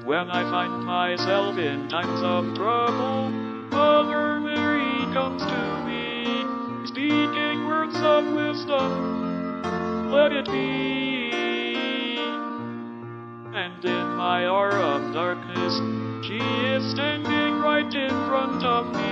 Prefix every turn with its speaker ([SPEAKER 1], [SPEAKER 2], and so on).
[SPEAKER 1] When I find myself in times of trouble, Mother Mary comes to me, speaking words of wisdom, let it be. And in my hour of darkness, she is standing right in front of me.